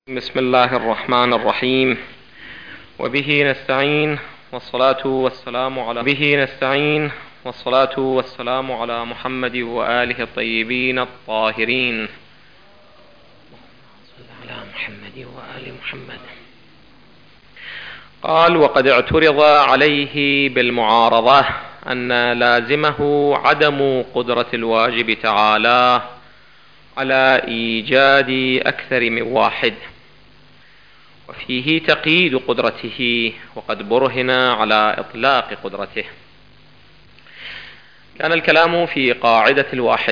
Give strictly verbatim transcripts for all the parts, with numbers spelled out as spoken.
بسم الله الرحمن الرحيم وبه نستعين والصلاة والسلام على به نستعين والصلاة والسلام على محمد وآله الطيبين الطاهرين على محمد وآل محمد. قال: وقد اعترض عليه بالمعارضة أن لازمه عدم قدرة الواجب تعالى على إيجاد أكثر من واحد، وفيه تقييد قدرته، وقد برهن على إطلاق قدرته. كان الكلام في قاعدة الواحد.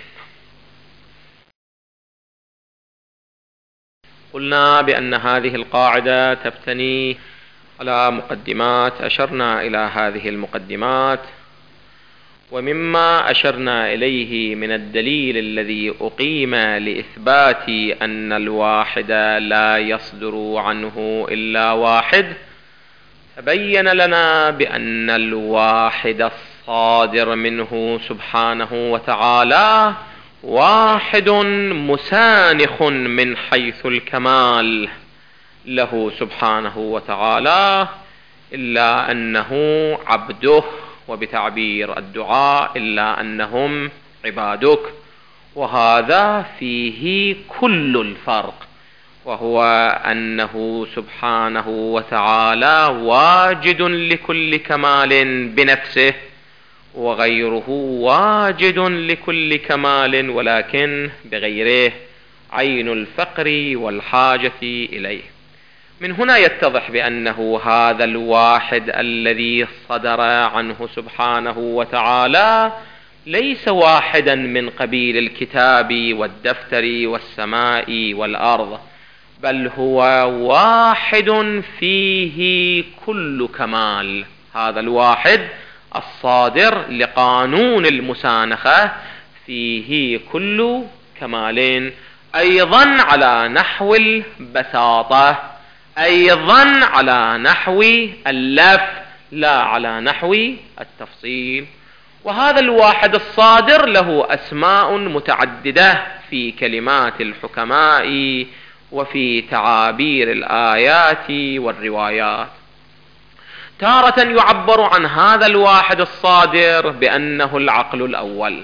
قلنا بأن هذه القاعدة تبتني على مقدمات، أشرنا إلى هذه المقدمات، ومما أشرنا إليه من الدليل الذي أقيم لإثبات أن الواحد لا يصدر عنه إلا واحد، تبين لنا بأن الواحد الصادر منه سبحانه وتعالى واحد مسانخ من حيث الكمال له سبحانه وتعالى، إلا أنه عبده، وبتعبير الدعاء إلا أنهم عبادك، وهذا فيه كل الفرق، وهو أنه سبحانه وتعالى واجد لكل كمال بنفسه، وغيره واجد لكل كمال ولكن بغيره، عين الفقر والحاجة إليه. من هنا يتضح بأنه هذا الواحد الذي صدر عنه سبحانه وتعالى ليس واحدا من قبيل الكتاب والدفتر والسماء والأرض، بل هو واحد فيه كل كمال. هذا الواحد الصادر لقانون المسانخة فيه كل كمال، أيضا على نحو البساطة، أيضا على نحو اللف، لا على نحو التفصيل. وهذا الواحد الصادر له أسماء متعددة في كلمات الحكماء وفي تعابير الآيات والروايات. تارة يعبر عن هذا الواحد الصادر بأنه العقل الأول،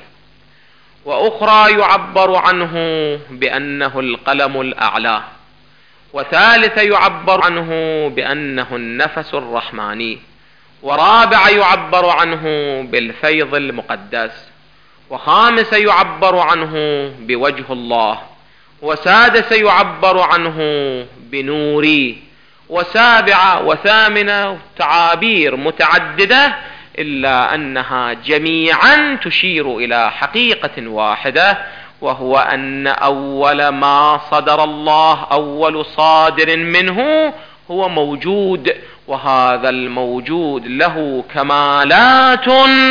وأخرى يعبر عنه بأنه القلم الأعلى، وثالث يعبر عنه بأنه النفس الرحماني، ورابع يعبر عنه بالفيض المقدس، وخامس يعبر عنه بوجه الله، وسادس يعبر عنه بنوري، وسابع وثامنة تعابير متعددة، إلا أنها جميعا تشير إلى حقيقة واحدة، وهو أن أول ما صدر الله، أول صادر منه هو موجود، وهذا الموجود له كمالات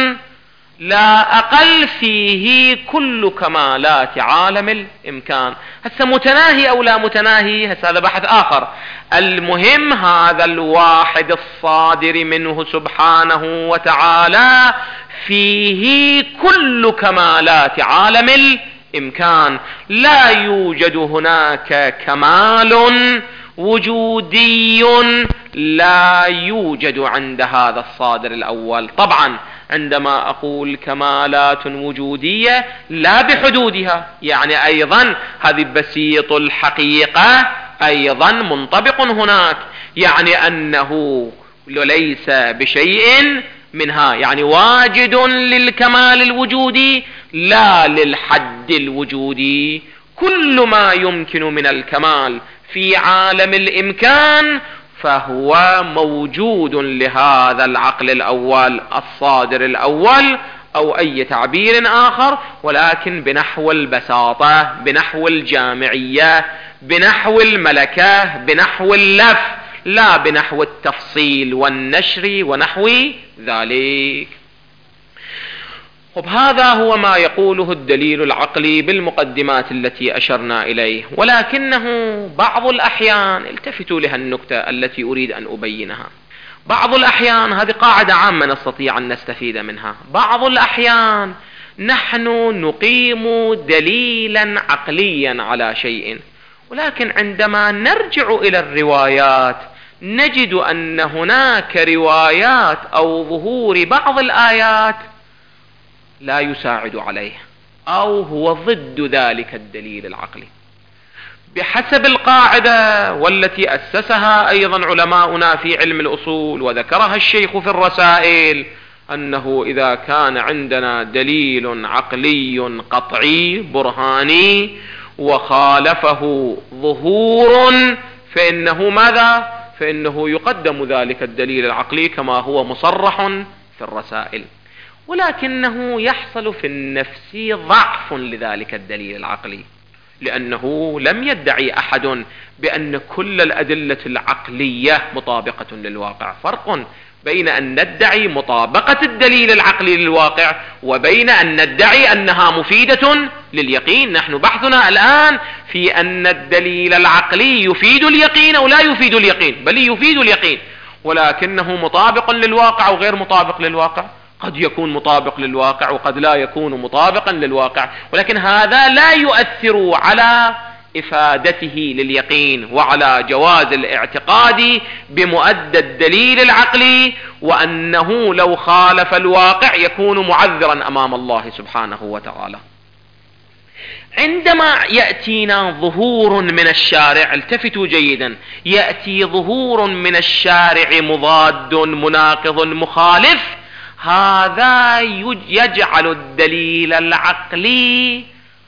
لا أقل فيه كل كمالات عالم الإمكان. هسه متناهي أو لا متناهي، هسه هذا بحث آخر. المهم هذا الواحد الصادر منه سبحانه وتعالى فيه كل كمالات عالم الإمكان، لا يوجد هناك كمال وجودي لا يوجد عند هذا الصادر الأول. طبعا عندما أقول كمالات وجودية لا بحدودها، يعني أيضا هذه بسيط الحقيقة أيضا منطبق هناك، يعني أنه ليس بشيء منها، يعني واجد للكمال الوجودي لا للحد الوجودي. كل ما يمكن من الكمال في عالم الإمكان فهو موجود لهذا العقل الأول الصادر الأول، أو أي تعبير آخر، ولكن بنحو البساطة، بنحو الجامعية، بنحو الملكة، بنحو اللف، لا بنحو التفصيل والنشر ونحو ذلك. وبهذا هو ما يقوله الدليل العقلي بالمقدمات التي أشرنا إليه. ولكنه بعض الأحيان، التفتوا لها النكتة التي أريد أن أبينها، بعض الأحيان، هذه قاعدة عامة نستطيع أن نستفيد منها، بعض الأحيان نحن نقيم دليلا عقليا على شيء، ولكن عندما نرجع إلى الروايات نجد أن هناك روايات أو ظهور بعض الآيات لا يساعد عليه أو هو ضد ذلك الدليل العقلي بحسب القاعدة، والتي أسسها أيضا علماؤنا في علم الأصول وذكرها الشيخ في الرسائل، أنه إذا كان عندنا دليل عقلي قطعي برهاني وخالفه ظهور فإنه ماذا؟ فإنه يقدم ذلك الدليل العقلي كما هو مصرح في الرسائل. ولكنه يحصل في النفس ضعف لذلك الدليل العقلي، لأنه لم يدعي أحد بأن كل الأدلة العقلية مطابقة للواقع. فرق بين أن ندعي مطابقة الدليل العقلي للواقع وبين أن ندعي أنها مفيدة لليقين. نحن بحثنا الآن في أن الدليل العقلي يفيد اليقين أو لا يفيد اليقين، بل يفيد اليقين، ولكنه مطابق للواقع أو غير مطابق للواقع. قد يكون مطابق للواقع وقد لا يكون مطابقا للواقع، ولكن هذا لا يؤثر على إفادته لليقين وعلى جواز الاعتقاد بمؤدى الدليل العقلي، وأنه لو خالف الواقع يكون معذرا أمام الله سبحانه وتعالى. عندما يأتينا ظهور من الشارع، التفتوا جيدا، يأتي ظهور من الشارع مضاد مناقض مخالف، هذا يجعل الدليل العقلي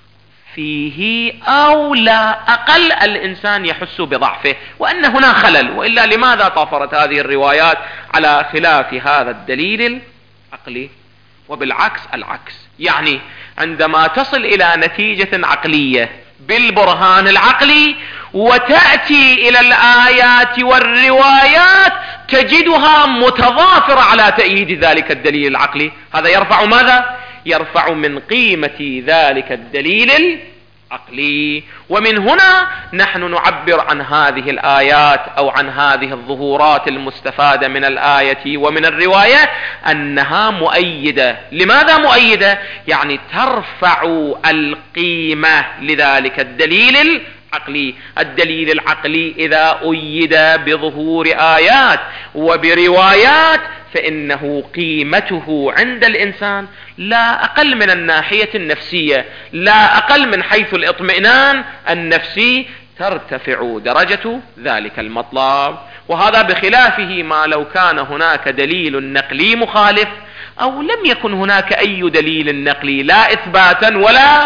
فيه أو لا أقل الإنسان يحس بضعفه وأن هنا خلل، وإلا لماذا طافرت هذه الروايات على خلاف هذا الدليل العقلي؟ وبالعكس العكس، يعني عندما تصل إلى نتيجة عقلية بالبرهان العقلي وتأتي إلى الآيات والروايات تجدها متضافرة على تأييد ذلك الدليل العقلي، هذا يرفع ماذا؟ يرفع من قيمة ذلك الدليل العقلي. ومن هنا نحن نعبر عن هذه الآيات أو عن هذه الظهورات المستفادة من الآية ومن الرواية أنها مؤيدة. لماذا مؤيدة؟ يعني ترفع القيمة لذلك الدليل العقلي. الدليل العقلي إذا أيد بظهور آيات وبروايات فإنه قيمته عند الإنسان لا أقل من الناحية النفسية، لا أقل من حيث الاطمئنان النفسي، ترتفع درجة ذلك المطلب. وهذا بخلافه ما لو كان هناك دليل نقلي مخالف أو لم يكن هناك أي دليل نقلي لا إثباتا ولا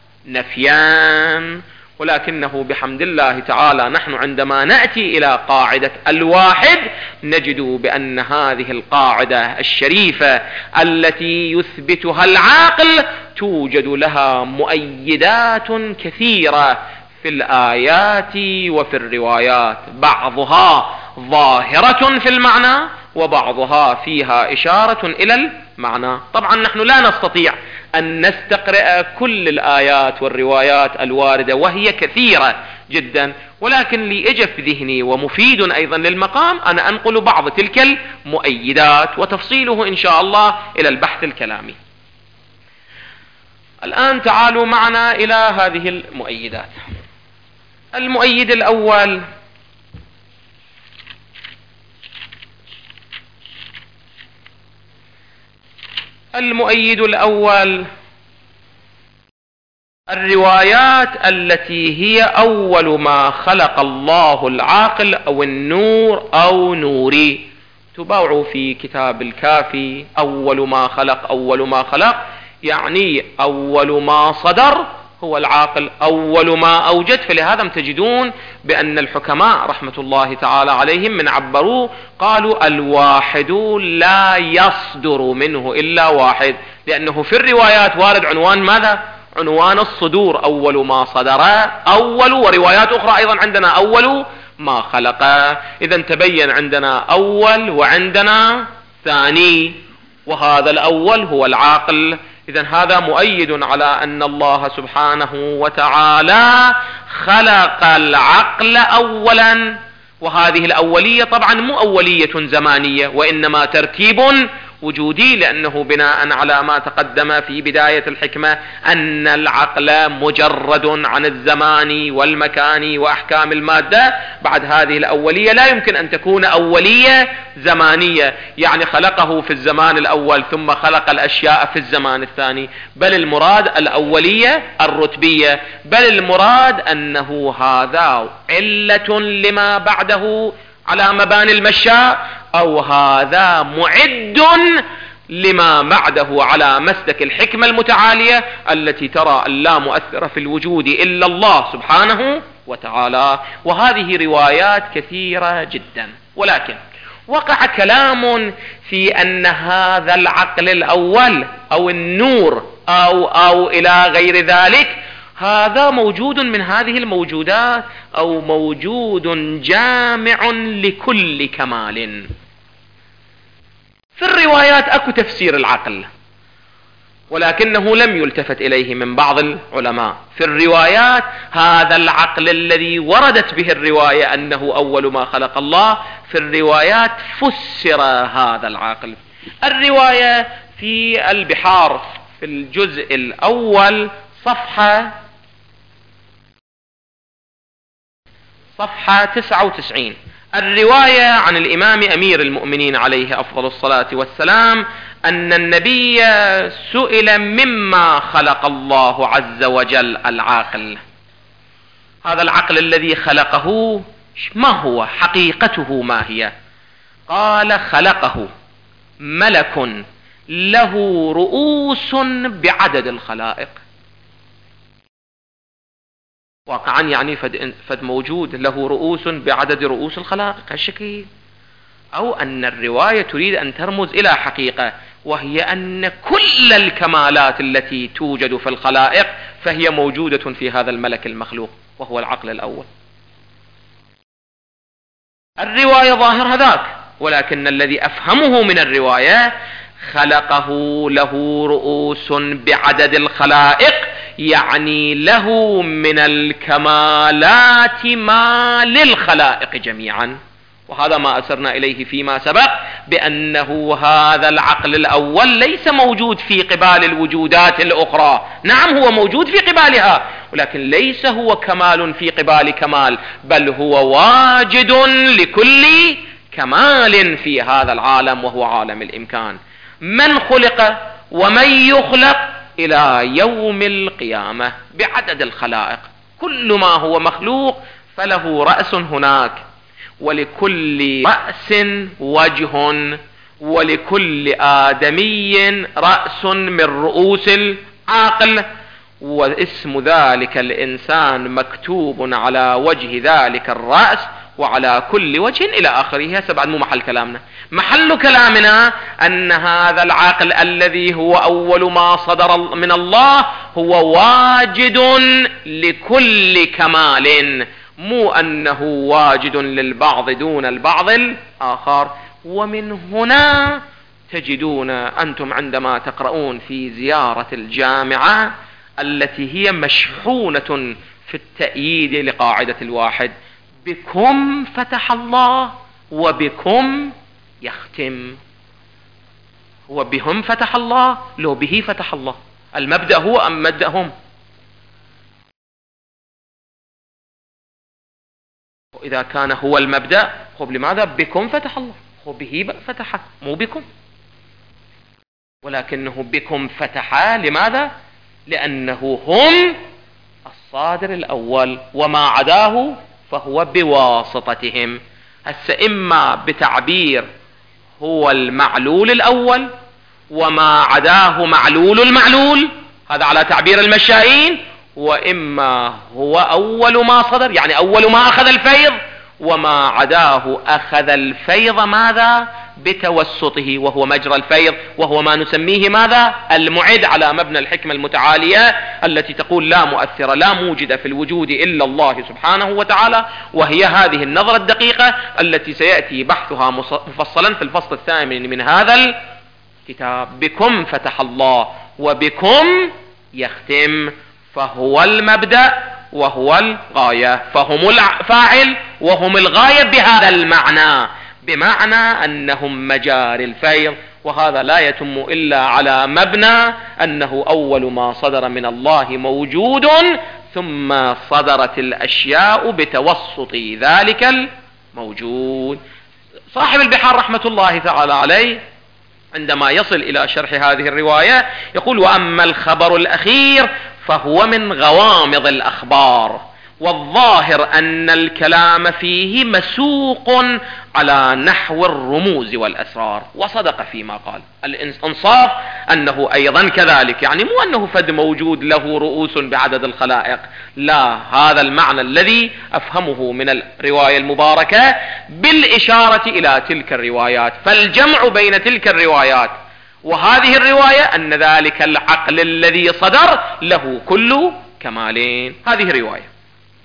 نفيا. ولكنه بحمد الله تعالى نحن عندما نأتي إلى قاعدة الواحد نجد بأن هذه القاعدة الشريفة التي يثبتها العاقل توجد لها مؤيدات كثيرة في الآيات وفي الروايات، بعضها ظاهرة في المعنى وبعضها فيها إشارة إلى المعنى. طبعا نحن لا نستطيع أن نستقرأ كل الآيات والروايات الواردة وهي كثيرة جدا، ولكن لي إجا في ذهني ومفيد أيضا للمقام أنا أنقل بعض تلك المؤيدات وتفصيله إن شاء الله إلى البحث الكلامي. الآن تعالوا معنا إلى هذه المؤيدات. المؤيد الأول المؤيد الأول الروايات التي هي أول ما خلق الله العاقل أو النور أو نوري. تباوعوا في كتاب الكافي أول ما خلق أول ما خلق يعني أول ما صدر هو العاقل، أول ما أوجد. فلهذا تجدون بأن الحكماء رحمة الله تعالى عليهم من عبروا قالوا الواحد لا يصدر منه إلا واحد، لأنه في الروايات وارد عنوان ماذا؟ عنوان الصدور، أول ما صدر أول، وروايات أخرى أيضا عندنا أول ما خلق. إذا تبين عندنا أول وعندنا ثاني، وهذا الأول هو العاقل. إذا هذا مؤيد على أن الله سبحانه وتعالى خلق العقل أولا، وهذه الأولية طبعا مو أولية زمانية وإنما ترتيب وجودي، لأنه بناء على ما تقدم في بداية الحكمة أن العقل مجرد عن الزمان والمكان وأحكام المادة. بعد هذه الأولية لا يمكن أن تكون أولية زمانية، يعني خلقه في الزمان الأول ثم خلق الأشياء في الزمان الثاني، بل المراد الأولية الرتبية، بل المراد أنه هذا علة لما بعده على مباني المشاء، أو هذا معد لما بعده على مسلك الحكمة المتعالية التي ترى أن لا مؤثر في الوجود إلا الله سبحانه وتعالى. وهذه روايات كثيرة جدا. ولكن وقع كلام في أن هذا العقل الأول أو النور أو, أو إلى غير ذلك هذا موجود من هذه الموجودات أو موجود جامع لكل كمال. في الروايات أكو تفسير العقل، ولكنه لم يلتفت إليه من بعض العلماء. في الروايات هذا العقل الذي وردت به الرواية أنه أول ما خلق الله، في الروايات فسر هذا العقل. الرواية في البحار في الجزء الأول صفحة صفحة تسعة وتسعين، الرواية عن الإمام أمير المؤمنين عليه أفضل الصلاة والسلام أن النبي سئل مما خلق الله عز وجل العاقل. هذا العقل الذي خلقه ما هو؟ حقيقته ما هي؟ قال خلقه ملك له رؤوس بعدد الخلائق. واقعا يعني فد, فد موجود له رؤوس بعدد رؤوس الخلائق هالشكل، أو أن الرواية تريد أن ترمز إلى حقيقة، وهي أن كل الكمالات التي توجد في الخلائق فهي موجودة في هذا الملك المخلوق وهو العقل الأول. الرواية ظاهر هذاك، ولكن الذي أفهمه من الرواية خلقه له رؤوس بعدد الخلائق، يعني له من الكمالات ما للخلائق جميعا. وهذا ما أسرنا إليه فيما سبق بأنه هذا العقل الأول ليس موجود في قبال الوجودات الأخرى. نعم هو موجود في قبالها، ولكن ليس هو كمال في قبال كمال، بل هو واجد لكل كمال في هذا العالم وهو عالم الإمكان. من خلق ومن يخلق إلى يوم القيامة بعدد الخلائق، كل ما هو مخلوق فله رأس هناك، ولكل رأس وجه، ولكل آدمي رأس من رؤوس العقل، واسم ذلك الإنسان مكتوب على وجه ذلك الرأس وعلى كل وجه إلى آخره. هسه بعد مو محل كلامنا، محل كلامنا أن هذا العقل الذي هو أول ما صدر من الله هو واجد لكل كمال، مو أنه واجد للبعض دون البعض الآخر. ومن هنا تجدون أنتم عندما تقرؤون في زيارة الجامعة التي هي مشحونة في التأييد لقاعدة الواحد، بكم فتح الله وبكم يختم. هو بهم فتح الله، لو به فتح الله. المبدأ هو أم مبدأهم؟ وإذا كان هو المبدأ خب لماذا بكم فتح الله؟ هو به فتح مو بكم، ولكنه بكم فتح. لماذا؟ لأنه هم الصادر الأول، وما عداه فهو بواسطتهم. هسه إما بتعبير هو المعلول الأول وما عداه معلول المعلول، هذا على تعبير المشائين، وإما هو أول ما صدر يعني أول ما أخذ الفيض، وما عداه أخذ الفيض ماذا؟ بتوسطه، وهو مجرى الفيض، وهو ما نسميه ماذا؟ المعد، على مبنى الحكمة المتعالية التي تقول لا مؤثر لا موجد في الوجود إلا الله سبحانه وتعالى. وهي هذه النظرة الدقيقة التي سيأتي بحثها مفصلا في الفصل الثامن من هذا الكتاب. بكم فتح الله وبكم يختم، فهو المبدأ وهو الغاية، فهم الفاعل وهم الغاية بهذا المعنى، بمعنى أنهم مجاري الفيض وهذا لا يتم إلا على مبنى أنه أول ما صدر من الله موجود، ثم صدرت الأشياء بتوسط ذلك الموجود. صاحب البحار رحمة الله تعالى عليه عندما يصل إلى شرح هذه الرواية يقول: وأما الخبر الأخير فهو من غوامض الأخبار، والظاهر أن الكلام فيه مسوق على نحو الرموز والأسرار. وصدق فيما قال. الإنصاف أنه أيضا كذلك، يعني مو أنه فد موجود له رؤوس بعدد الخلائق، لا، هذا المعنى الذي أفهمه من الرواية المباركة بالإشارة إلى تلك الروايات. فالجمع بين تلك الروايات وهذه الرواية أن ذلك العقل الذي صدر له كل كمالين. هذه رواية.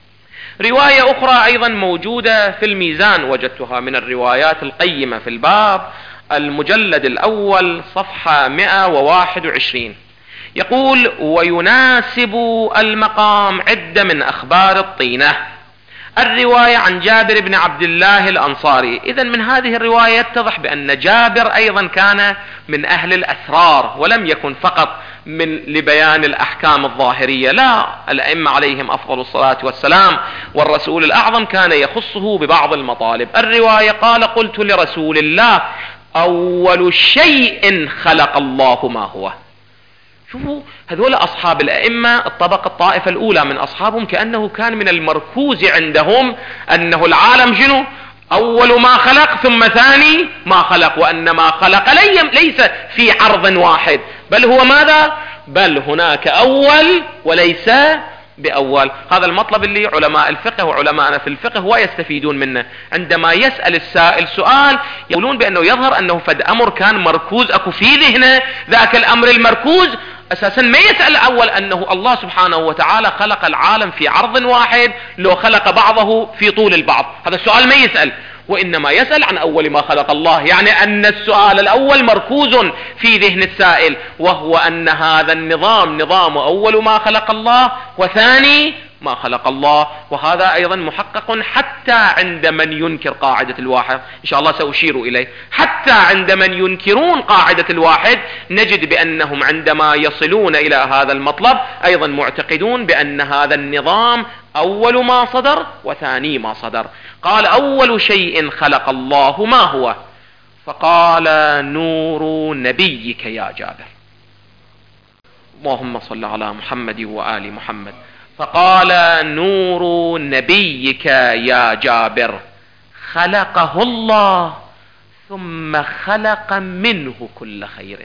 رواية أخرى أيضا موجودة في الميزان، وجدتها من الروايات القيمة في الباب، المجلد الأول صفحة مئة وواحد وعشرين، يقول: ويناسب المقام عدة من أخبار الطينة. الرواية عن جابر بن عبد الله الأنصاري. إذن من هذه الرواية يتضح بأن جابر أيضا كان من أهل الأسرار، ولم يكن فقط من لبيان الأحكام الظاهرية، لا، الأئمة عليهم أفضل الصلاة والسلام والرسول الأعظم كان يخصه ببعض المطالب. الرواية قال: قلت لرسول الله: أول شيء خلق الله ما هو. شوفوا هذول أصحاب الأئمة الطبقة الطائفة الأولى من أصحابهم كأنه كان من المركوز عندهم أنه العالم شنو؟ أول ما خلق ثم ثاني ما خلق، وأن ما خلق ليس في عرض واحد، بل هو ماذا؟ بل هناك أول وليس بأول. هذا المطلب اللي علماء الفقه وعلماءنا في الفقه ويستفيدون منه. عندما يسأل السائل سؤال يقولون بأنه يظهر أنه فد أمر كان مركوز أكو في ذهنه، ذاك الأمر المركوز أساسا ما يسأل أول أنه الله سبحانه وتعالى خلق العالم في عرض واحد لو خلق بعضه في طول البعض، هذا السؤال ما يسأل، وإنما يسأل عن أول ما خلق الله، يعني أن السؤال الأول مركوز في ذهن السائل، وهو أن هذا النظام نظام أول ما خلق الله وثاني ما خلق الله. وهذا أيضا محقق حتى عند من ينكر قاعدة الواحد، إن شاء الله سأشير إليه. حتى عند من ينكرون قاعدة الواحد نجد بأنهم عندما يصلون إلى هذا المطلب أيضا معتقدون بأن هذا النظام أول ما صدر وثاني ما صدر. قال: أول شيء خلق الله ما هو؟ فقال: نور نبيك يا جابر. اللهم صل على محمد وآل محمد. فقال: نور نبيك يا جابر خلقه الله ثم خلق منه كل خير.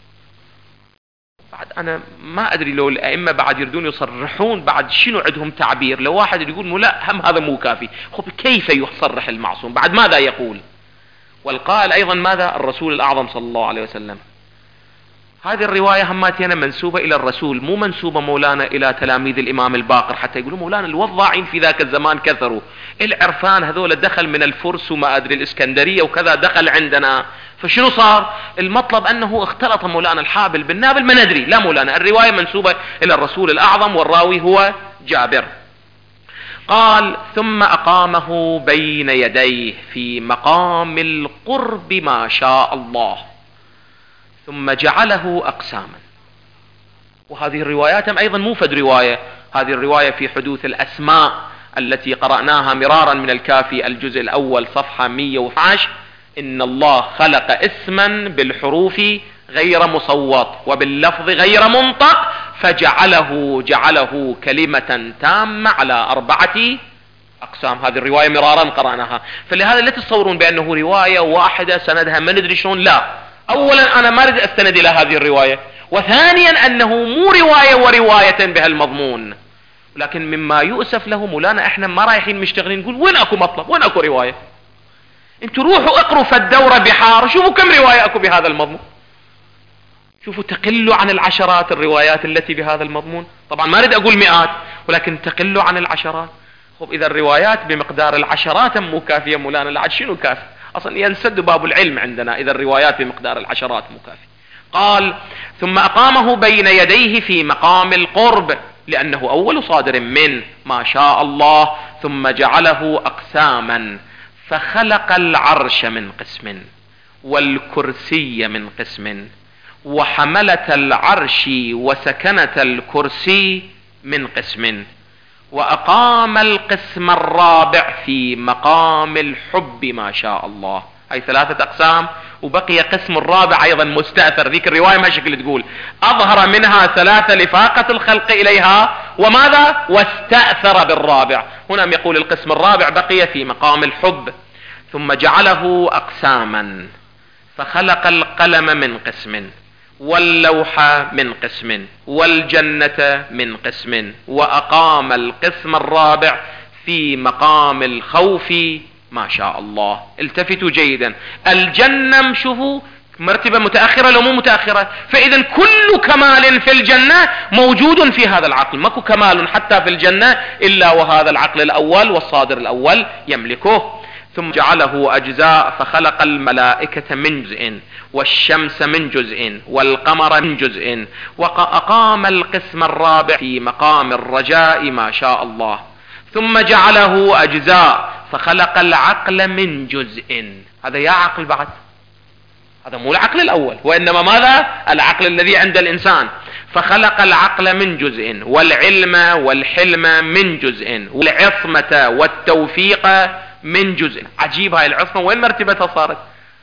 بعد أنا ما أدري لو الأئمة بعد يردون يصرحون بعد شنو عندهم تعبير. لو واحد يقول مو لا هم هذا مو كافي، خب كيف يصرح المعصوم بعد ماذا يقول؟ والقائل أيضا ماذا؟ الرسول الأعظم صلى الله عليه وسلم. هذه الرواية هماتينا منسوبة إلى الرسول، مو منسوبة مولانا إلى تلاميذ الإمام الباقر حتى يقولوا مولانا الوضاعين في ذاك الزمان كثروا، العرفان هذول دخل من الفرس وما أدري الإسكندرية وكذا دخل عندنا، فشنو صار؟ المطلب أنه اختلط مولانا الحابل بالنابل، ما ندري. لا مولانا، الرواية منسوبة إلى الرسول الأعظم والراوي هو جابر. قال: ثم أقامه بين يديه في مقام القرب ما شاء الله، ثم جعله أقساما. وهذه الروايات أيضا مو فد رواية، هذه الرواية في حدوث الأسماء التي قرأناها مرارا من الكافي الجزء الأول صفحة مئة واثني عشر: إن الله خلق اسما بالحروف غير مصوت وباللفظ غير منطق فجعله جعله كلمة تامة على أربعة أقسام. هذه الرواية مرارا قرأناها، فلهذا لا تتصورون بأنه رواية واحدة سندها ما ندري شلون، لا. أولا أنا ما أريد أستند إلى هذه الرواية، وثانيا أنه مو رواية ورواية بهالمضمون. لكن مما يؤسف له مولانا احنا ما رايحين مشتغلين نقول وين اكو مطلب وين اكو رواية. انتوا روحوا اقروا في الدورة بحار شوفوا كم رواية اكو بهذا المضمون، شوفوا تقلوا عن العشرات الروايات التي بهذا المضمون. طبعا ما اريد اقول مئات ولكن تقلوا عن العشرات. خب اذا الروايات بمقدار العشرات مو كافية مولانا لعد شنو كافي؟ اصلا ينسد باب العلم عندنا اذا الروايات بمقدار العشرات مو كافية. قال: ثم اقامه بين يديه في مقام القرب لانه اول صادر من ما شاء الله، ثم جعله اقساما فخلق العرش من قسم والكرسي من قسم، وحملة العرش وسكنة الكرسي من قسم، وأقام القسم الرابع في مقام الحب ما شاء الله. هاي ثلاثة أقسام، وبقي قسم الرابع أيضا مستأثر. ذيك الرواية ما شكل تقول أظهر منها ثلاثة لفاقة الخلق إليها وماذا واستأثر بالرابع. هنا يقول القسم الرابع بقي في مقام الحب. ثم جعله أقساما، فخلق القلم من قسم، واللوح من قسم، والجنة من قسم، وأقام القسم الرابع في مقام الخوف ما شاء الله. التفتوا جيدا، الجنة شوفوا مرتبة متأخرة لو مو متأخرة، فإذا كل كمال في الجنة موجود في هذا العقل، ماكو كمال حتى في الجنة إلا وهذا العقل الأول والصادر الأول يملكه. ثم جعله أجزاء، فخلق الملائكة من جزء، والشمس من جزء، والقمر من جزء، وأقام القسم الرابع في مقام الرجاء ما شاء الله. ثم جعله أجزاء، فخلق العقل من جزء. هذا يا عقل بعد، هذا مو العقل الأول، وإنما ماذا العقل الذي عند الإنسان. فخلق العقل من جزء، والعلم والحلم من جزء، والعصمة والتوفيق من جزء. عجيب، هاي العصمة وين مرتبتها صارت؟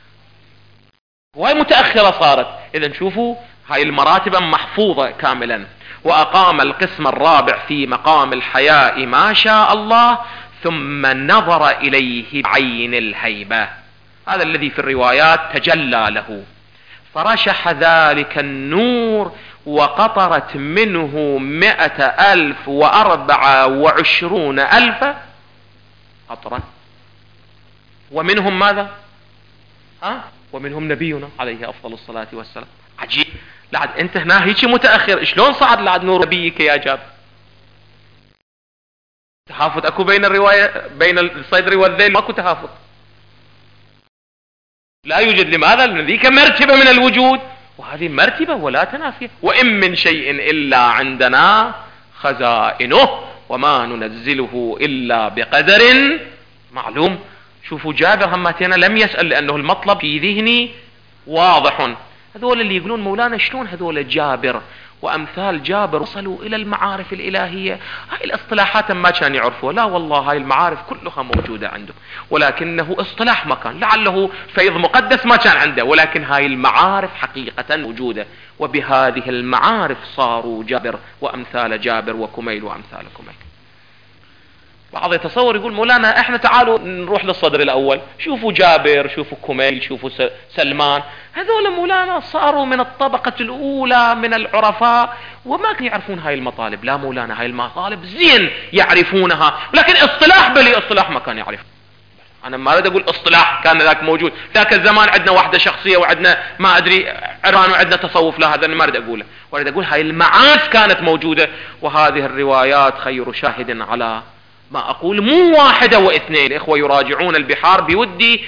وهي متأخرة صارت. إذا شوفوا هاي المراتب محفوظة كاملا. وأقام القسم الرابع في مقام الحياء ما شاء الله، ثم نظر إليه بعين الهيبة. هذا الذي في الروايات تجلى له، فرشح ذلك النور، وقطرت منه مئة ألف وأربعة وعشرون ألف قطرة. ومنهم ماذا؟ ها؟ ومنهم نبينا عليه أفضل الصلاة والسلام. عجيب، لعد انت هنا هيك متأخر، شلون صعد لعد نور نبيك يا جابر؟ تهافت اكو بين الرواية، بين الصدر والذيل ماكو تهافت، لا يوجد. لماذا؟ لأن ذيك مرتبة من الوجود، وهذه مرتبة ولا تنافي. وإن من شيء إلا عندنا خزائنه، وما ننزله إلا بقدر معلوم. شوفوا جابر همتنا لم يسأل، لأنه المطلب في ذهني واضح. هذول اللي يقولون مولانا شلون هذول جابر وأمثال جابر وصلوا إلى المعارف الإلهية، هاي الاصطلاحات ما كان يعرفوها. لا والله، هاي المعارف كلها موجودة عنده، ولكنه اصطلاح ما كان، لعله فيض مقدس ما كان عنده، ولكن هاي المعارف حقيقة موجودة. وبهذه المعارف صاروا جابر وأمثال جابر وكميل وأمثال كميل. بعض يتصور يقول مولانا احنا تعالوا نروح للصدر الاول، شوفوا جابر، شوفوا كميل، شوفوا سلمان، هذول مولانا صاروا من الطبقة الاولى من العرفاء وما كانوا يعرفون هاي المطالب. لا مولانا، هاي المطالب زين يعرفونها، لكن اصطلاح بلي اصطلاح ما كان يعرف. انا ما اريد اقول اصطلاح كان ذاك موجود، ذاك الزمان عندنا وحدة شخصية وعندنا ما ادري عرفان وعندنا تصوف، لا هذا ما اريد اقوله، واريد اقول هاي المعارف كانت موجودة. وهذه الروايات خير شاهد على ما أقول، مو واحدة واثنين. الإخوة يراجعون البحار بودي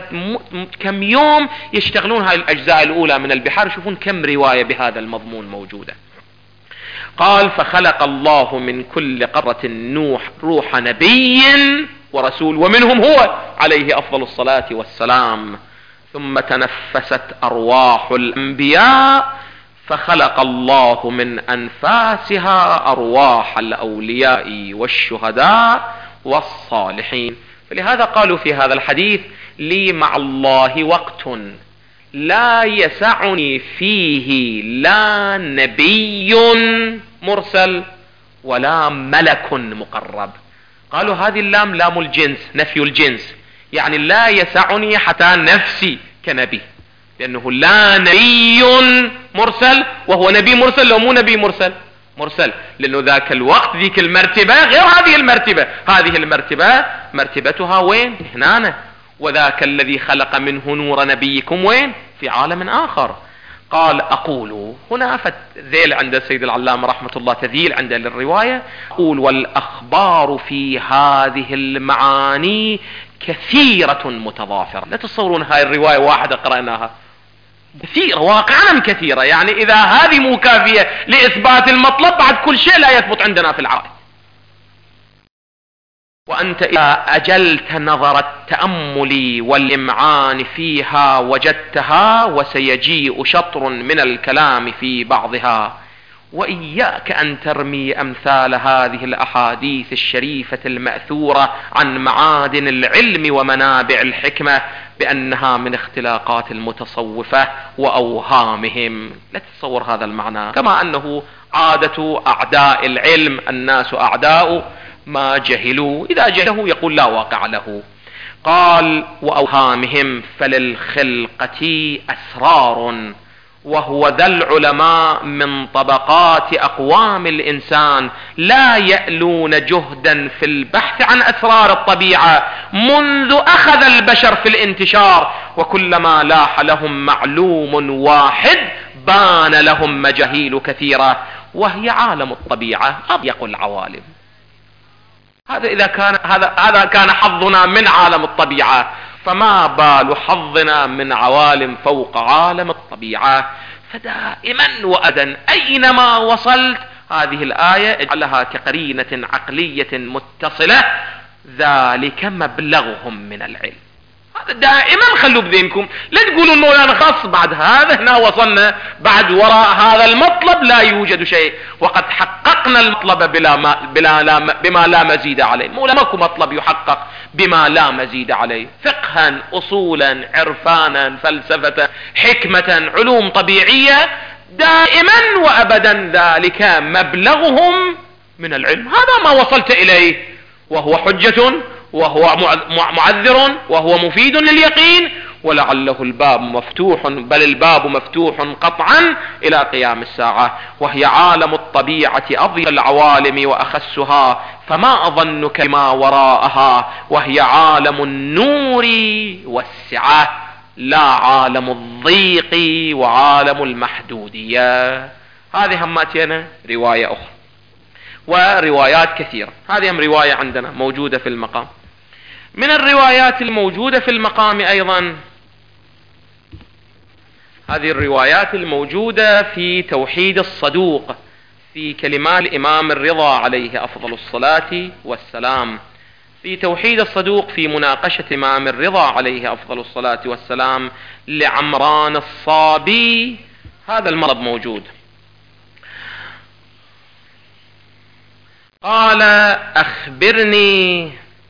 كم يوم يشتغلون هاي الأجزاء الأولى من البحار، يشوفون كم رواية بهذا المضمون موجودة. قال فخلق الله من كل قرة نوح روح نبي ورسول، ومنهم هو عليه أفضل الصلاة والسلام. ثم تنفست أرواح الأنبياء، فخلق الله من أنفاسها أرواح الأولياء والشهداء والصالحين. فلهذا قالوا في هذا الحديث لي مع الله وقت لا يسعني فيه لا نبي مرسل ولا ملك مقرب. قالوا هذه اللام لام الجنس، نفي الجنس، يعني لا يسعني حتى نفسي كنبي، لأنه لا نبي مرسل. وهو نبي مرسل لو مو نبي مرسل؟ مرسل، لأنه ذاك الوقت ذيك المرتبة غير هذه المرتبة. هذه المرتبة مرتبتها وين؟ هنا. وذاك الذي خلق منه نور نبيكم وين؟ في عالم آخر. قال أقول هنا ذيل عند السيد العلامة رحمة الله، تذيل عند للرواية. أقول والأخبار في هذه المعاني كثيرة متضافرة. لا تصورون هاي الرواية واحدة قرأناها، كثيرة واقعا كثيرة. يعني إذا هذه مو كافية لإثبات المطلب، بعد كل شيء لا يثبت عندنا في العقل. وأنت إذا أجلت نظر التأمل والإمعان فيها وجدتها، وسيجيء شطر من الكلام في بعضها. وإياك أن ترمي أمثال هذه الأحاديث الشريفة المأثورة عن معادن العلم ومنابع الحكمة بأنها من اختلاقات المتصوفة وأوهامهم. لا تتصور هذا المعنى، كما أنه عادة أعداء العلم، الناس أعداء ما جهلوا، إذا جهلوا يقول لا واقع له. قال وأوهامهم فللخلقة أسرار، وهو ذا العلماء من طبقات أقوام الإنسان لا يألون جهدا في البحث عن أسرار الطبيعة منذ أخذ البشر في الانتشار، وكلما لاح لهم معلوم واحد بان لهم مجاهيل كثيرة، وهي عالم الطبيعة أضيق العوالم. هذا إذا كان هذا هذا كان حظنا من عالم الطبيعة، فما بال حظنا من عوالم فوق عالم الطبيعة. فدائما وأبدا أينما وصلت هذه الآية اجعلها كقرينة عقلية متصلة، ذلك مبلغهم من العلم. هذا دائما خلوا بذهنكم، لا تقولوا انه انا خاص بعد هذا، هنا وصلنا بعد وراء هذا المطلب لا يوجد شيء، وقد حققنا المطلب بلا ما بلا لا بما لا مزيد عليه. مو ماكو مطلب يحقق بما لا مزيد عليه، فقها، اصولا، عرفانا، فلسفة، حكمة، علوم طبيعية، دائما وابدا ذلك مبلغهم من العلم. هذا ما وصلت اليه، وهو حجة، وهو معذر، وهو مفيد لليقين، ولعله الباب مفتوح، بل الباب مفتوح قطعا إلى قيام الساعة. وهي عالم الطبيعة أضيق العوالم وأخسها، فما أظنك بما وراءها، وهي عالم النور والسعة لا عالم الضيق وعالم المحدودية. هذه هماتنا رواية أخرى وروايات كثيرة. هذه هم رواية عندنا موجودة في المقام. من الروايات الموجودة في المقام أيضا هذه الروايات الموجودة في توحيد الصدوق، في كلمات الإمام الرضا عليه أفضل الصلاة والسلام، في توحيد الصدوق في مناقشة الإمام الرضا عليه أفضل الصلاة والسلام لعمران الصابي. هذا المطلب موجود. قال أخبرني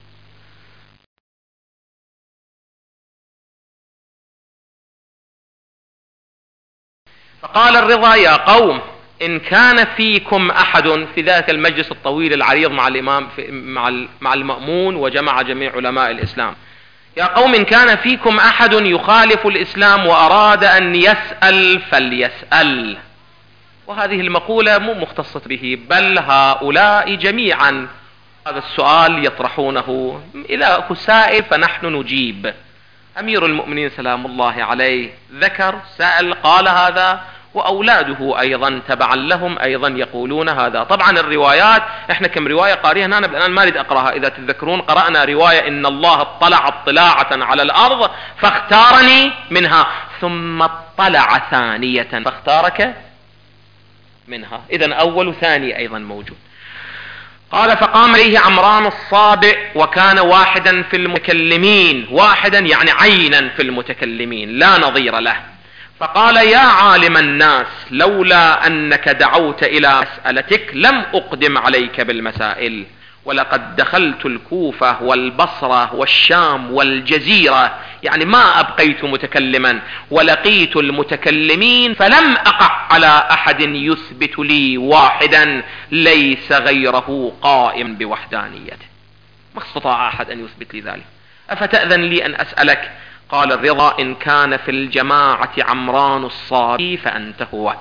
فقال الرضا يا قوم إن كان فيكم أحد، في ذلك المجلس الطويل العريض مع الإمام مع مع المأمون وجمع جميع علماء الإسلام، يا قوم إن كان فيكم أحد يخالف الإسلام وأراد أن يسأل فليسأل. وهذه المقولة مو مختصة به، بل هؤلاء جميعا هذا السؤال يطرحونه، إذا أكو سائل فنحن نجيب. أمير المؤمنين سلام الله عليه ذكر سأل قال هذا، وأولاده أيضا تبعا لهم أيضا يقولون هذا. طبعا الروايات احنا كم رواية قارئها هنا، الآن ما أريد أقرأها. إذا تتذكرون قرأنا رواية إن الله اطلع اطلاعة على الأرض فاختارني منها، ثم اطلع ثانية فاختارك منها. إذن أول وثاني أيضا موجود. قال فقام إليه عمران الصابئ، وكان واحدا في المتكلمين، واحدا يعني عينا في المتكلمين لا نظير له، فقال يا عالم الناس لولا أنك دعوت إلى مسألتك لم أقدم عليك بالمسائل، ولقد دخلت الكوفة والبصرة والشام والجزيرة، يعني ما أبقيت متكلما، ولقيت المتكلمين فلم أقع على أحد يثبت لي واحدا ليس غيره قائم بوحدانيته، ما استطاع أحد أن يثبت لي ذلك، أفتأذن لي أن أسألك؟ قال الرضا إن كان في الجماعة عمران الصابي فأنت هو.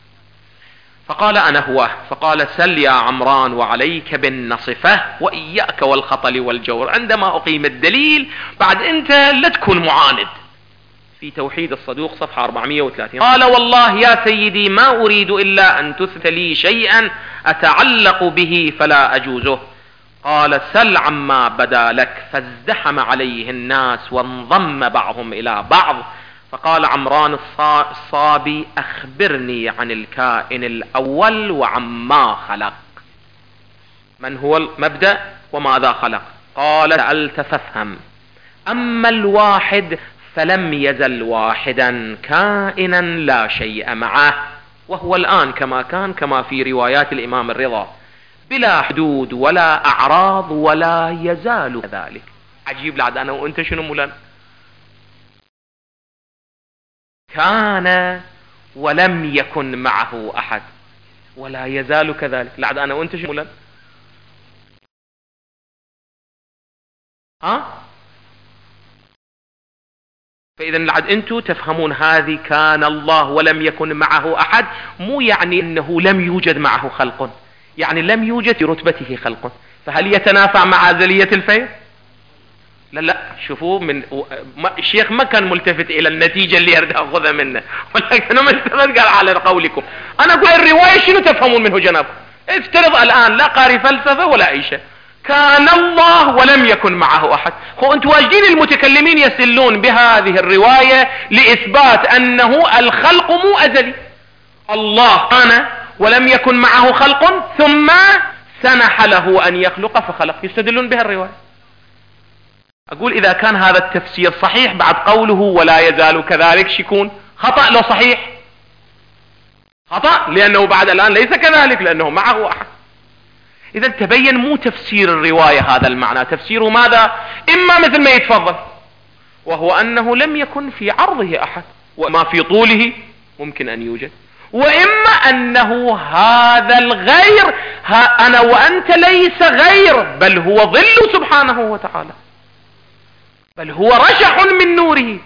فقال أنا هو. فقال سل يا عمران وعليك بالنصفة وإياك والخطل والجور، عندما أقيم الدليل بعد أنت لا تكون معاند. في توحيد الصدوق صفحة أربعمائة وثلاثين. قال والله يا سيدي ما أريد إلا أن تثبت لي شيئا أتعلق به فلا أجوزه. قال سل عما بدا لك، فازدحم عليه الناس وانضم بعضهم إلى بعض. فقال عمران الصابي أخبرني عن الكائن الأول وعما خلق، من هو المبدأ وماذا خلق. قال سألت فافهم. أما الواحد فلم يزل واحدا كائنا لا شيء معه، وهو الآن كما كان، كما في روايات الإمام الرضا، بلا حدود ولا أعراض ولا يزال كذلك. عجيب لعد أنا وأنت شنو مولانا؟ كان ولم يكن معه أحد ولا يزال كذلك. لعد أنا وأنت شنو مولانا؟ ها؟ فإذا لعد أنتم تفهمون هذه كان الله ولم يكن معه أحد، مو يعني أنه لم يوجد معه خلق، يعني لم يوجد في رتبته خلق. فهل يتنافع مع أزلية الفيض؟ لا لا، شوفوا من الشيخ ما كان ملتفت إلى النتيجة اللي يريد أخذها منه، ولكن ما استفاد قال على قولكم. أنا أقول الرواية شنو تفهمون منه جناب؟ افترض الآن لا قاري فلسفة ولا أي شيء، كان الله ولم يكن معه أحد. هو أنتم واجدين المتكلمين يستدلون بهذه الرواية لإثبات أنه الخلق مو أزلي. الله كان ولم يكن معه خلق ثم سنح له أن يخلق فخلق، يستدلون بها الرواية. أقول إذا كان هذا التفسير صحيح بعد قوله ولا يزال كذلك شيكون خطأ لو صحيح؟ خطأ، لأنه بعد الآن ليس كذلك، لأنه معه أحد. إذا تبين مو تفسير الرواية هذا المعنى، تفسيره ماذا؟ إما مثل ما يتفضل، وهو أنه لم يكن في عرضه أحد، وما في طوله ممكن أن يوجد، وإما أنه هذا الغير ها أنا وأنت ليس غير، بل هو ظل سبحانه وتعالى، بل هو رشح من نوره.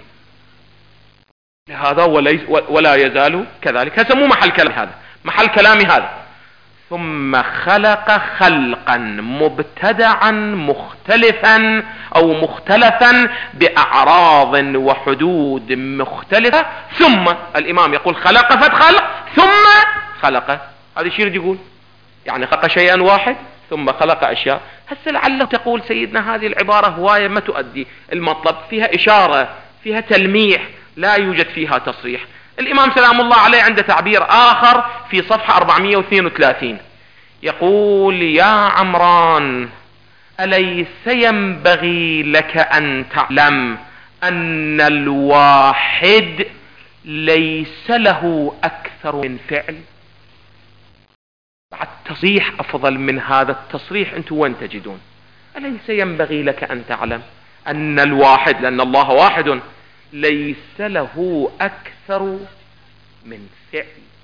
لهذا وليس ولا يزال كذلك. هذا مو محل كلام هذا، محل كلامي هذا. ثم خلق خلقا مبتدعا مختلفا أو مختلفا بأعراض وحدود مختلفة. ثم الإمام يقول خلق فتخلق ثم خلق، هذا شيء يقول يعني خلق شيئا واحد ثم خلق أشياء. هسه لعله تقول سيدنا هذه العبارة هواية ما تؤدي المطلب، فيها إشارة، فيها تلميح، لا يوجد فيها تصريح. الإمام سلام الله عليه عنده تعبير آخر في صفحة أربعمائة واثنين وثلاثين، يقول يا عمران أليس ينبغي لك أن تعلم أن الواحد ليس له أكثر من فعل؟ بعد تصريح أفضل من هذا التصريح أنتم وين تجدون؟ أليس ينبغي لك أن تعلم أن الواحد، لأن الله واحد، ليس له أكثر من فعل،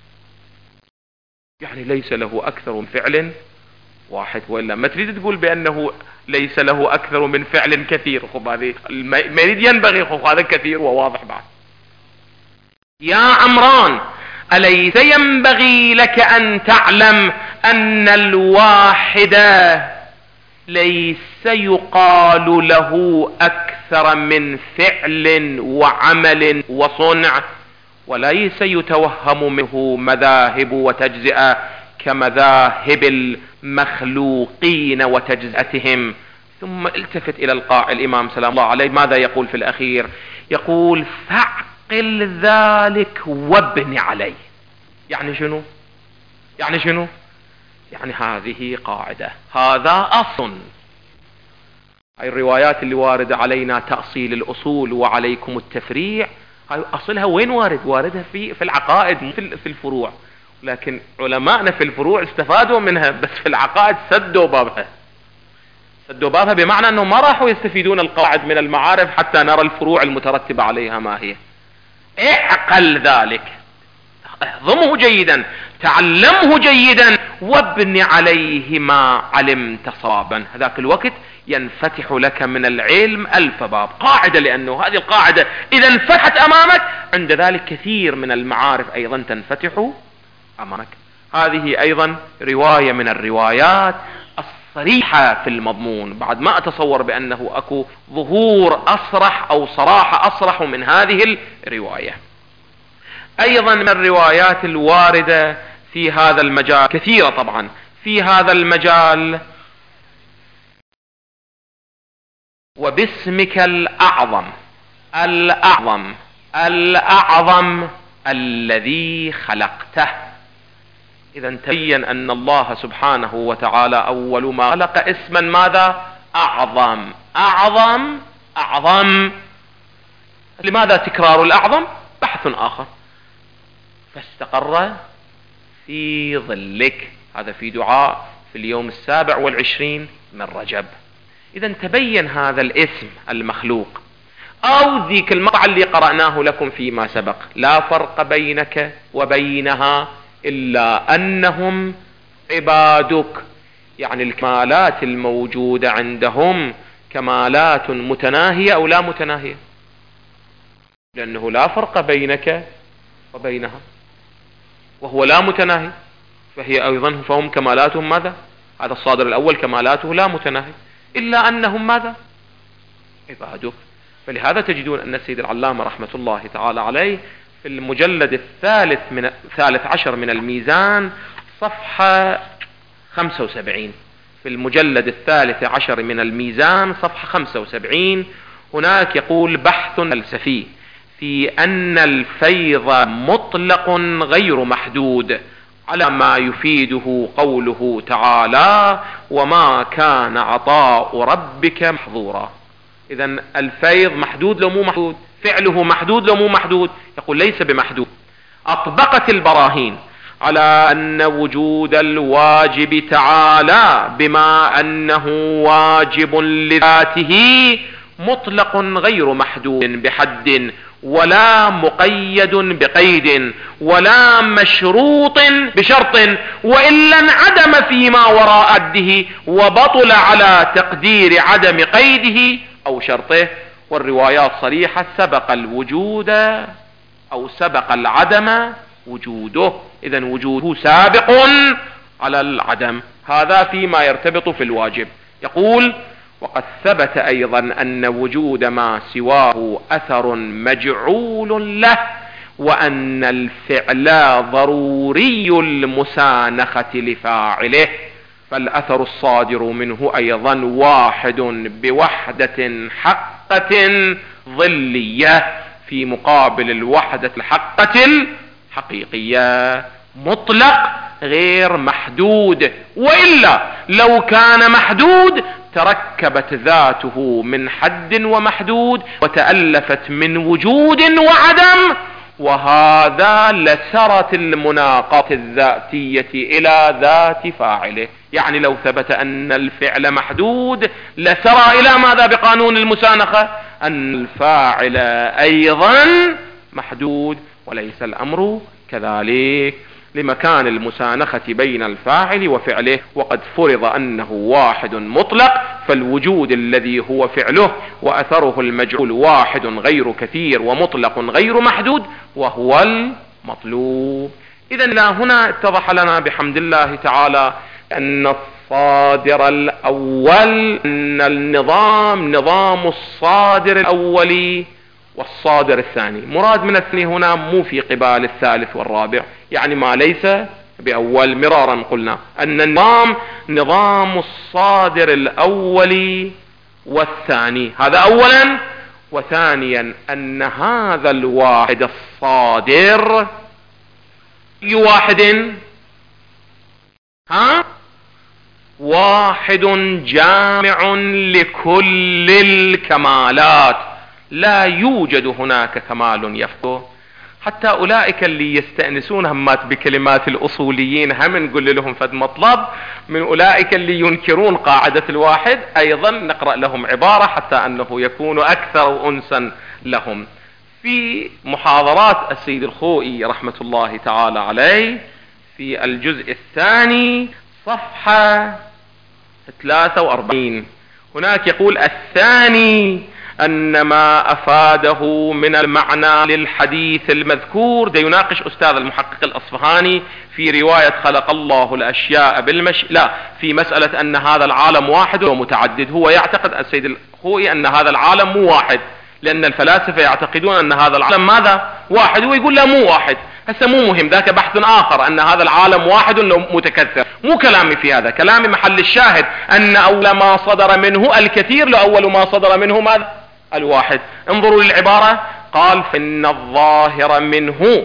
يعني ليس له أكثر من فعل واحد. وإلا ما تريد تقول بأنه ليس له أكثر من فعل كثير، خب هذه ما يريد ينبغي، خب هذا كثير وواضح بعد. يا عمران أليس ينبغي لك أن تعلم أن الواحد ليس يقال له أكثر من فعل وعمل وصنع، وليس يتوهم منه مذاهب وتجزئة كمذاهب المخلوقين وتجزئتهم. ثم التفت إلى القائل الإمام سلام الله عليه ماذا يقول في الأخير؟ يقول فاعقل ذلك وابن عليه. يعني شنو؟ يعني شنو؟ يعني هذه قاعدة، هذا أصل. هاي الروايات اللي واردة علينا تأصيل الأصول وعليكم التفريع، هاي أصلها وين وارد؟ واردها في في العقائد مو في الفروع، لكن علماءنا في الفروع استفادوا منها، بس في العقائد سدوا بابها. سدوا بابها بمعنى أنه ما راحوا يستفيدون القواعد من المعارف حتى نرى الفروع المترتبة عليها ما هي. اعقل ذلك، اهضمه جيدا، تعلمه جيدا، وابن عليه ما علمت صوابا. هذاك الوقت ينفتح لك من العلم ألف باب. قاعدة، لأنه هذه القاعدة إذا انفتحت أمامك عند ذلك كثير من المعارف أيضا تنفتح أمامك. هذه أيضا رواية من الروايات الصريحة في المضمون، بعد ما أتصور بأنه أكو ظهور أصرح أو صراحة أصرح من هذه الرواية. أيضا من الروايات الواردة في هذا المجال كثيرة طبعا في هذا المجال، وباسمك الأعظم الأعظم الأعظم الذي خلقته. إذا تبين أن الله سبحانه وتعالى أول ما خلق اسما ماذا؟ أعظم أعظم أعظم. لماذا تكرار الأعظم؟ بحث آخر. فاستقر في ظلك، هذا في دعاء في اليوم السابع والعشرين من رجب. إذا تبين هذا الاسم المخلوق. أو ذيك المقطع اللي قرأناه لكم فيما سبق: لا فرق بينك وبينها إلا أنهم عبادك. يعني الكمالات الموجودة عندهم كمالات متناهية أو لا متناهية، لأنه لا فرق بينك وبينها وهو لا متناهي، فهي أيضا فهم كمالاتهم ماذا؟ هذا الصادر الأول كمالاته لا متناهي، إلا أنهم ماذا؟ عبادك. فلهذا تجدون أن السيد العلامة رحمة الله تعالى عليه في المجلد الثالث من الثالث عشر من الميزان صفحة خمسة وسبعين، في المجلد الثالث عشر من الميزان صفحة خمسة وسبعين هناك يقول: بحث فلسفي في أن الفيض مطلق غير محدود، على ما يفيده قوله تعالى: وما كان عطاء ربك محظورا. إذن الفيض محدود لو مو محدود؟ فعله محدود لو مو محدود؟ يقول ليس بمحدود. أطبقت البراهين على أن وجود الواجب تعالى بما أنه واجب لذاته مطلق غير محدود بحد، ولا مقيد بقيد، ولا مشروط بشرط، وإلا انعدم فيما وراء حده وبطل على تقدير عدم قيده أو شرطه. والروايات صريحة: سبق الوجود أو سبق العدم وجوده. إذن وجوده سابق على العدم. هذا فيما يرتبط في الواجب. يقول: وقد ثبت أيضا أن وجود ما سواه أثر مجعول له، وأن الفعل ضروري المسانخة لفاعله، فالأثر الصادر منه أيضا واحد بوحدة حقة ظلية في مقابل الوحدة الحقة الحقيقية، مطلق غير محدود. وإلا لو كان محدود تركبت ذاته من حد ومحدود وتألفت من وجود وعدم، وهذا لسرت المناقضة الذاتية إلى ذات فاعله. يعني لو ثبت أن الفعل محدود لسرى إلى ماذا بقانون المسانخة؟ أن الفاعل أيضا محدود، وليس الأمر كذلك لمكان المسانخة بين الفاعل وفعله. وقد فرض أنه واحد مطلق، فالوجود الذي هو فعله وأثره المجعول واحد غير كثير ومطلق غير محدود، وهو المطلوب. إذن لا هنا اتضح لنا بحمد الله تعالى أن الصادر الأول، أن النظام نظام الصادر الأولي والصادر الثاني. مراد من الثاني هنا مو في قبال الثالث والرابع، يعني ما ليس بأول. مرارا قلنا أن النظام نظام الصادر الأولي والثاني، هذا أولا. وثانيا أن هذا الواحد الصادر أي واحد؟ ها؟ واحد جامع لكل الكمالات، لا يوجد هناك كمال يفقه. حتى أولئك اللي يستأنسون همات بكلمات الأصوليين هم نقول لهم فد مطلب من أولئك اللي ينكرون قاعدة الواحد، أيضا نقرأ لهم عبارة حتى أنه يكون أكثر أنسا لهم. في محاضرات السيد الخوئي رحمة الله تعالى عليه في الجزء الثاني صفحة ثلاثة وأربعين هناك يقول: الثاني أن ما أفاده من المعنى للحديث المذكور. ده يناقش أستاذ المحقق الأصفهاني في رواية خلق الله الأشياء بالمشي، لا، في مسألة أن هذا العالم واحد ومتعدد. هو يعتقد السيد الخوئي أن هذا العالم مو واحد، لأن الفلاسفة يعتقدون أن هذا العالم ماذا؟ واحد، ويقول لا مو واحد. هسه مو مهم، ذاك بحث آخر أن هذا العالم واحد متكثر. مو كلامي في هذا، كلامي محل الشاهد أن أول ما صدر منه الكثير لأول ما صدر منه ماذا؟ الواحد. انظروا للعبارة، قال: فإن الظاهر منه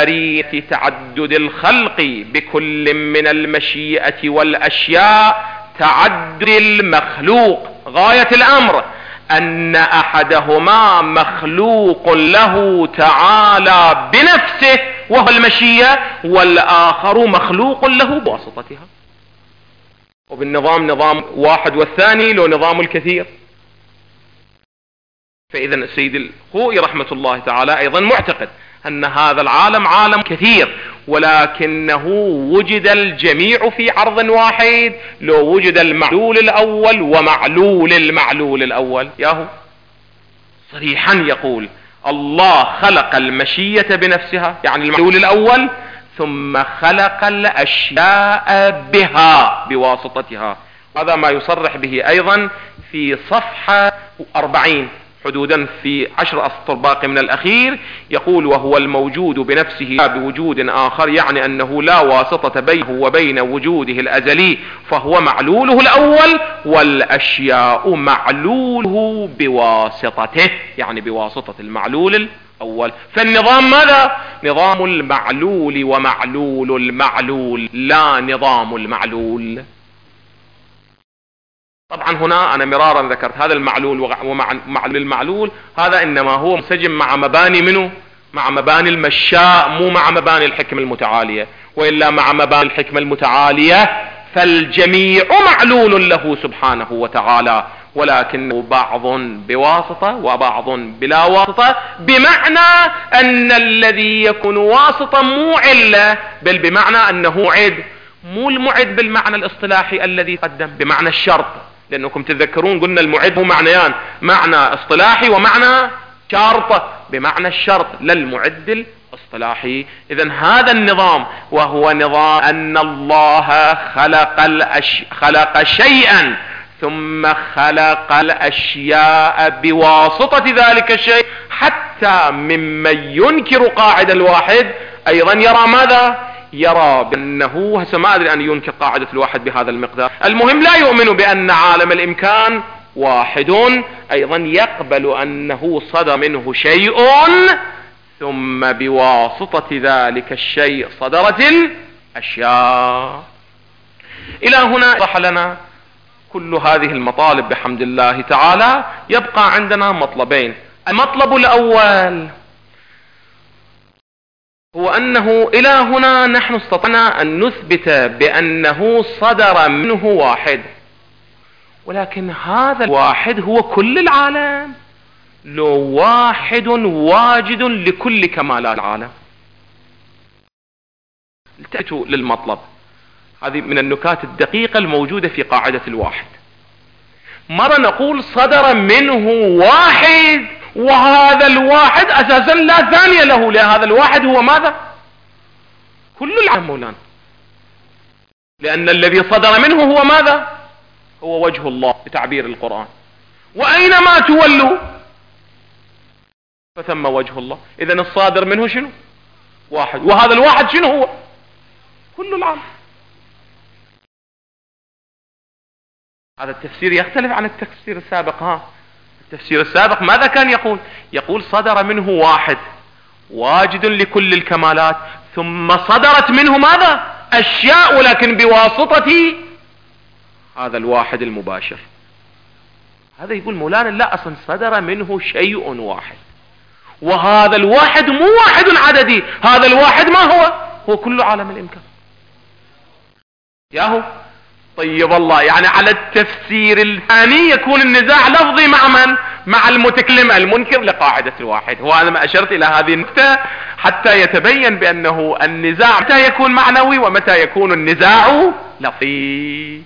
بقرينة تعدد الخلق بكل من المشيئة والأشياء تعدد المخلوق، غاية الأمر أن أحدهما مخلوق له تعالى بنفسه وهو المشيئة، والآخر مخلوق له بواسطتها. وبالنظام نظام واحد والثاني له نظام الكثير. فإذا السيد الخوئي رحمة الله تعالى أيضا معتقد أن هذا العالم عالم كثير، ولكنه وجد الجميع في عرض واحد لو وجد المعلول الأول ومعلول المعلول الأول. ياهو صريحا يقول الله خلق المشيئة بنفسها، يعني المعلول الأول، ثم خلق الأشياء بها بواسطتها. هذا ما يصرح به أيضا في صفحة أربعين حدودا في عشر أسطر باقي من الأخير، يقول وهو الموجود بنفسه لا بوجود آخر، يعني أنه لا واسطة بينه وبين وجوده الأزلي، فهو معلوله الأول، والأشياء معلوله بواسطته، يعني بواسطة المعلول الأول. فالنظام ماذا؟ نظام المعلول ومعلول المعلول، لا نظام المعلول. طبعا هنا أنا مرارا ذكرت هذا المعلول ومعلول المعلول، هذا إنما هو منسجم مع مباني منه، مع مباني المشاء، مو مع مباني الحكمة المتعالية، وإلا مع مباني الحكمة المتعالية فالجميع معلول له سبحانه وتعالى، ولكنه بعض بواسطة وبعض بلا واسطة، بمعنى أن الذي يكون واسطة مو علة، بل بمعنى أنه معد، مو المعد بالمعنى الاصطلاحي الذي قدم بمعنى الشرط، لأنكم تذكرون قلنا المعد هو معنيان، معنى اصطلاحي ومعنى شرط، بمعنى الشرط لا المعد الاصطلاحي. إذن هذا النظام وهو نظام أن الله خلق, الأش... خلق شيئا ثم خلق الأشياء بواسطة ذلك الشيء، حتى ممن ينكر قاعدة الواحد أيضا يرى ماذا؟ يرى بأنه، هسه ما أدري أن ينكر قاعدة الواحد بهذا المقدار، المهم لا يؤمن بأن عالم الإمكان واحد، أيضا يقبل أنه صدر منه شيء ثم بواسطة ذلك الشيء صدرت الأشياء. إلى هنا صح لنا كل هذه المطالب بحمد الله تعالى. يبقى عندنا مطلبين. المطلب الأول هو أنه إلى هنا نحن استطعنا أن نثبت بأنه صدر منه واحد، ولكن هذا الواحد هو كل العالم، لو واحد واجد لكل كمالات العالم. التأتوا للمطلب، هذه من النكات الدقيقة الموجودة في قاعدة الواحد. مرة نقول صدر منه واحد، وهذا الواحد أساسا لا ثانية له، لهذا الواحد هو ماذا؟ كل العالم مولانا، لأن الذي صدر منه هو ماذا؟ هو وجه الله بتعبير القرآن، وأينما تولوا فثم وجه الله. إذن الصادر منه شنو؟ واحد، وهذا الواحد شنو هو؟ كل العالم. هذا التفسير يختلف عن التفسير السابق. ها التفسير السابق ماذا كان يقول؟ يقول صدر منه واحد واجد لكل الكمالات، ثم صدرت منه ماذا؟ أشياء، ولكن بواسطة هذا الواحد المباشر. هذا يقول مولانا لا، أصلا صدر منه شيء واحد، وهذا الواحد مو واحد عددي، هذا الواحد ما هو؟ هو كل عالم الإمكان. ياهو طيب الله، يعني على التفسير الثاني يكون النزاع لفظي مع من؟ مع المتكلم المنكر لقاعدة الواحد. وأنا ما أشرت إلى هذه النقطة حتى يتبين بأنه النزاع متى يكون معنوي ومتى يكون النزاع لفظي.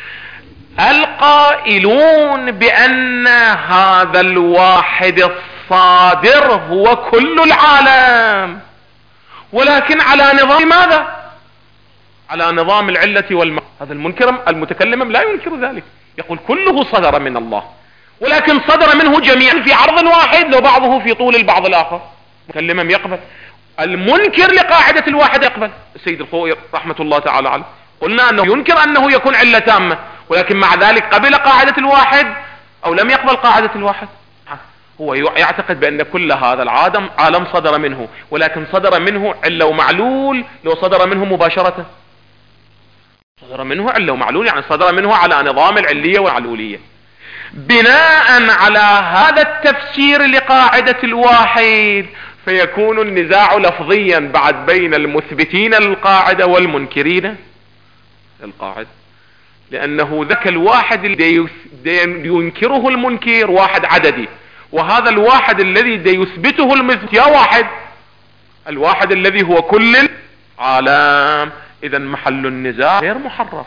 القائلون بأن هذا الواحد الصادر هو كل العالم، ولكن على نظام ماذا؟ على نظام العلة والمعنى. هذا المنكر المتكلم لا ينكر ذلك، يقول كله صدر من الله، ولكن صدر منه جميعا في عرض واحد، لو بعضه في طول البعض الآخر. متكلم يقبل، المنكر لقاعدة الواحد يقبل. السيد الخوئي رحمة الله تعالى عليه قلنا أنه ينكر أنه يكون علة تامة، ولكن مع ذلك قبل قاعدة الواحد أو لم يقبل قاعدة الواحد. هو يعتقد بأن كل هذا العالم عالم صدر منه، ولكن صدر منه علة ومعلول، لو صدر منه مباشرة صدر منه علة ومعلول، يعني صدر منه على نظام العلية والمعلولية. بناء على هذا التفسير لقاعدة الواحد فيكون النزاع لفظيا بعد بين المثبتين للقاعدة والمنكرين للقاعدة، لأنه ذاك الواحد الذي ينكره المنكر واحد عددي، وهذا الواحد الذي يثبته المثبت يا واحد، الواحد الذي هو كل العالم. إذا محل النزاع غير محرر.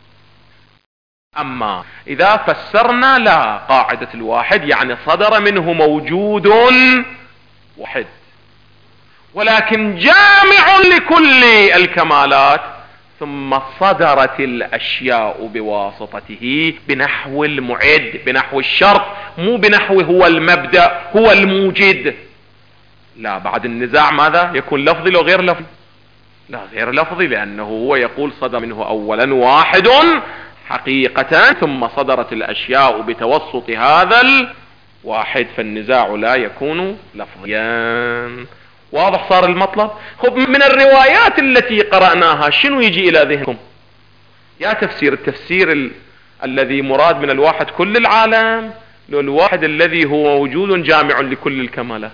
أما إذا فسرنا لا قاعدة الواحد يعني صدر منه موجود واحد ولكن جامع لكل الكمالات، ثم صدرت الأشياء بواسطته بنحو المعد، بنحو الشرط، مو بنحو هو المبدأ هو الموجد. لا، بعد النزاع ماذا يكون؟ لفظي لو غير لفظي؟ لا، غير لفظي، لأنه هو يقول صدر منه أولا واحد حقيقة ثم صدرت الأشياء بتوسط هذا الواحد، فالنزاع لا يكون لفظيا. واضح صار المطلب؟ خب، من الروايات التي قرأناها شنو يجي إلى ذهنكم؟ يا تفسير التفسير ال... الذي مراد من الواحد كل العالم، لو الواحد الذي هو وجود جامع لكل الكمالات؟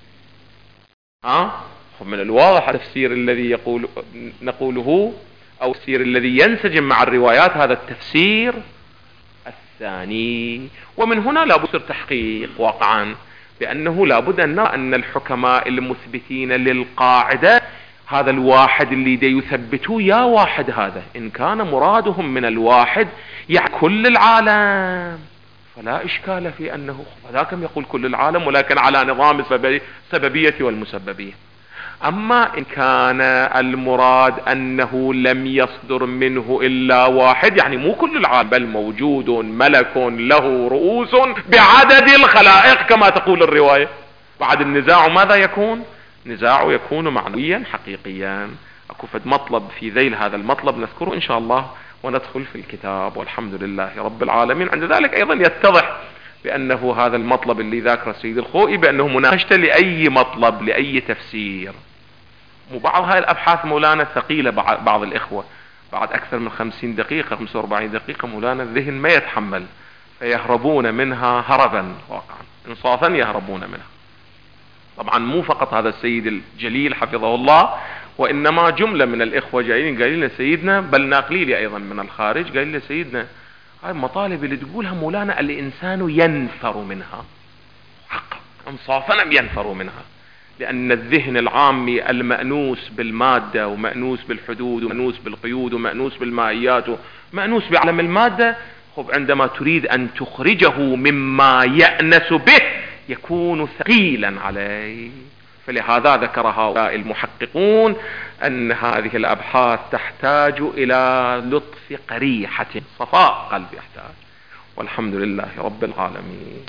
ها؟ خب، من الواضح التفسير الذي يقول نقوله أو التفسير الذي ينسجم مع الروايات هذا التفسير الثاني. ومن هنا لابد تحقيق واقعا بأنه لابد أن نرى أن الحكماء المثبتين للقاعدة هذا الواحد اللي دي يثبتوه يا واحد، هذا إن كان مرادهم من الواحد يعني كل العالم فلا إشكال في أنه ذاكم يقول كل العالم ولكن على نظام السببية والمسببية. أما إن كان المراد أنه لم يصدر منه إلا واحد يعني مو كل العالم بل موجود ملك له رؤوس بعدد الخلائق كما تقول الرواية، بعد النزاع ماذا يكون؟ نزاع يكون معنويا حقيقيا. أكو فد مطلب في ذيل هذا المطلب نذكره إن شاء الله وندخل في الكتاب، والحمد لله رب العالمين. عند ذلك أيضا يتضح بأنه هذا المطلب اللي ذاكر السيد الخوئي بأنه مناقشة لأي مطلب لأي تفسير. وبعض هاي الأبحاث مولانا ثقيلة، بعض الإخوة بعد أكثر من خمسين دقيقة خمسة وأربعين دقيقة مولانا الذهن ما يتحمل فيهربون منها هربا، واقعا انصافا يهربون منها. طبعا مو فقط هذا السيد الجليل حفظه الله، وإنما جملة من الإخوة جايين قايلين لسيدنا، بل ناقلين أيضا من الخارج، قايلين لسيدنا هاي المطالب اللي تقولها مولانا الإنسان ينفر منها، حقا انصافا ينفر منها، لأن الذهن العامي المأنوس بالمادة ومأنوس بالحدود ومأنوس بالقيود ومأنوس بالمائيات ومأنوس بعالم المادة، خب عندما تريد أن تخرجه مما يأنس به يكون ثقيلا عليه. فلهذا ذكر هؤلاء المحققون أن هذه الأبحاث تحتاج إلى لطف قريحة، صفاء قلب يحتاج، والحمد لله رب العالمين.